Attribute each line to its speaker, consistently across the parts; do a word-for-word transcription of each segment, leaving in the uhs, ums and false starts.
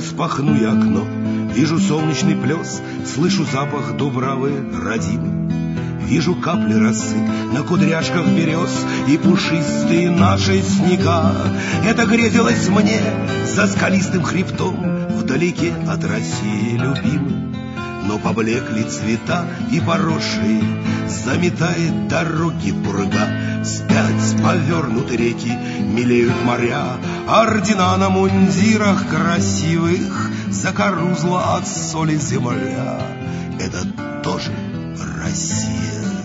Speaker 1: Распахну я окно, вижу солнечный плес, слышу запах дубравы родимой. Вижу капли росы на кудряшках берез и пушистые наши снега. Это грезилось мне за скалистым хребтом вдалеке от России любимой. Но поблекли цвета и поросшие, заметает дороги пурга. Вспять повернуты реки, мелеют моря, ордена на мундирах красивых, закорузла от соли земля. Это тоже Россия.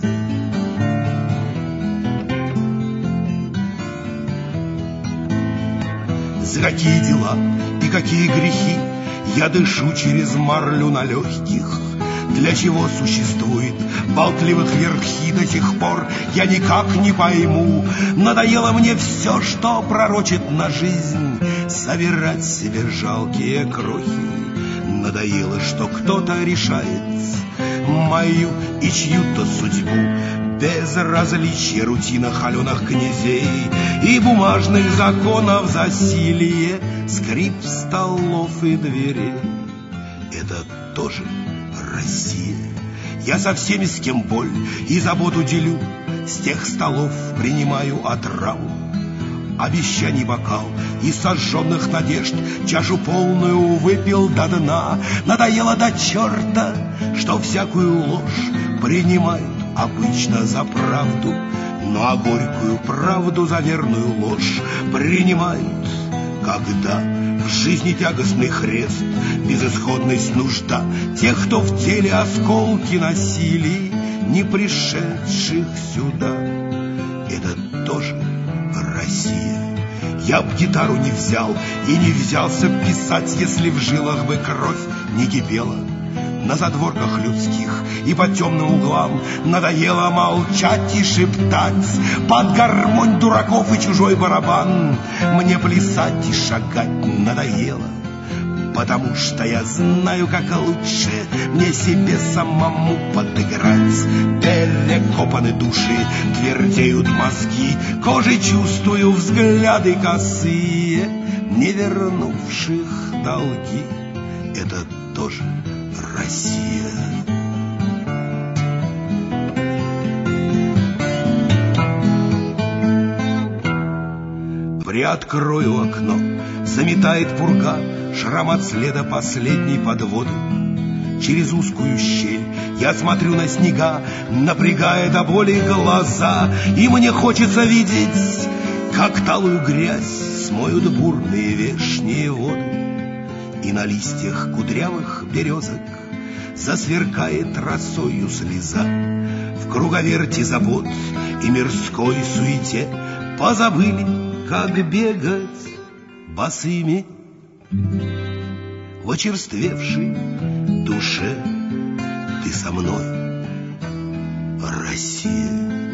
Speaker 1: За какие дела и какие грехи я дышу через марлю на легких? Для чего существует болтливых верхи до сих пор, я никак не пойму. Надоело мне все, что пророчит на жизнь, собирать себе жалкие крохи. Надоело, что кто-то решает мою и чью-то судьбу. Безразличие рутина холеных князей и бумажных законов засилие, скрип столов и дверей. Это тоже Россия. Я со всеми, с кем боль и заботу делю, с тех столов принимаю отраву. Обещаний бокал и сожженных надежд чашу полную выпил до дна. Надоело до черта, что всякую ложь принимают обычно за правду, ну а горькую правду за верную ложь принимают, когда в жизни тягостный хрест, безысходность, нужда тех, кто в теле осколки носили, не пришедших сюда. Это тоже Россия. Я б гитару не взял и не взялся писать, если в жилах бы кровь не кипела. На задворках людских и по темным углам надоело молчать и шептать под гармонь дураков и чужой барабан. Мне плясать и шагать надоело, потому что я знаю, как лучше мне себе самому подыграть. Перекопаны души, твердеют мозги, кожей чувствую взгляды косые, не вернувших долги. Это тоже Россия. Приоткрою окно, заметает пурга, шрам от следа последней подводы. Через узкую щель я смотрю на снега, напрягая до боли глаза, и мне хочется видеть, как талую грязь смоют бурные вешние воды. И на листьях кудрявых березок засверкает росою слеза. В круговерти забот и мирской суете позабыли, как бегать босыми. В очерствевшей душе ты со мной, Россия.